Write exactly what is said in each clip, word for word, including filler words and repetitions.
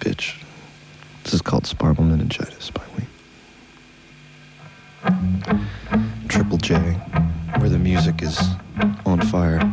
bitch. This is called Spinal Meningitis by Ween. Triple J, where the music is on fire.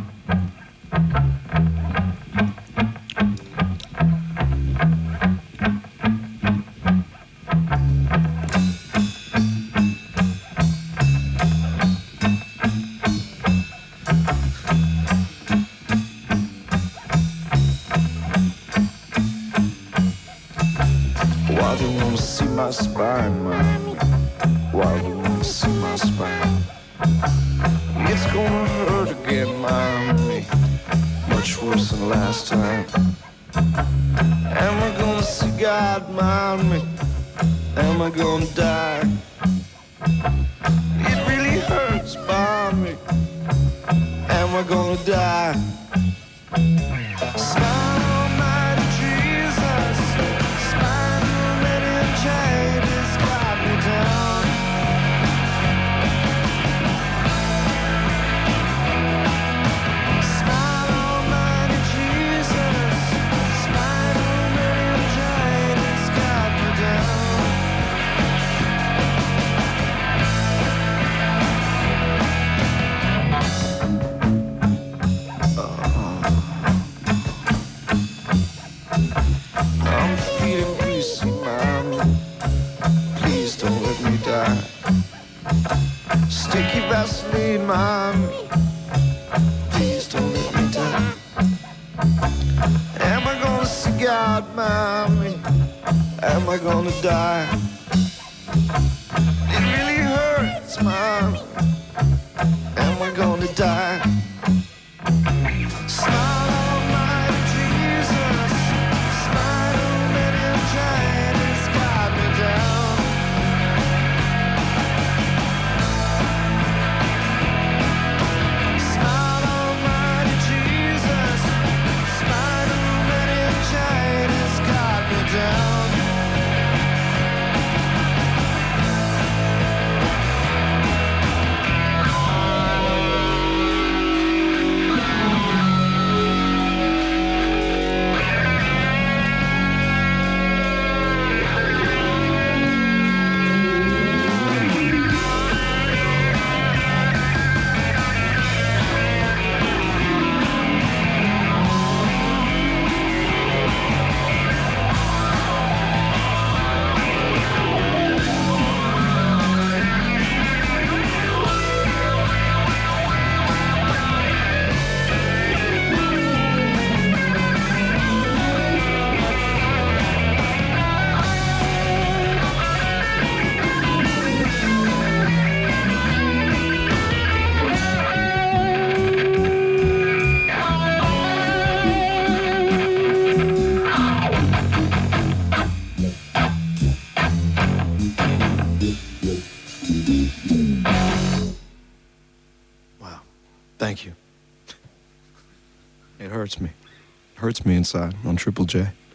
Why do you wanna see my spine, man? Why do you wanna see my spine? It's gonna hurt again, mommy. Much worse than last time. Am I gonna see God, mommy? Am I gonna die? It really hurts, mommy. Am I gonna die? Smile, Almighty Jesus. Spinal meningitis got me down. Smile, Almighty Jesus. Spinal meningitis got me down. I'm feeling greasy, mommy. Please don't let me die. Sticky Vaseline, mommy. Please don't let me die. Am I gonna see God, mommy? Am I gonna die? It really hurts, mommy. Am I gonna die? Smile, Almighty Jesus. Spinal meningitis got me down. Smile, Almighty Jesus. Spinal meningitis got me down. Wow. Thank you. It hurts me. It hurts me inside on Triple J.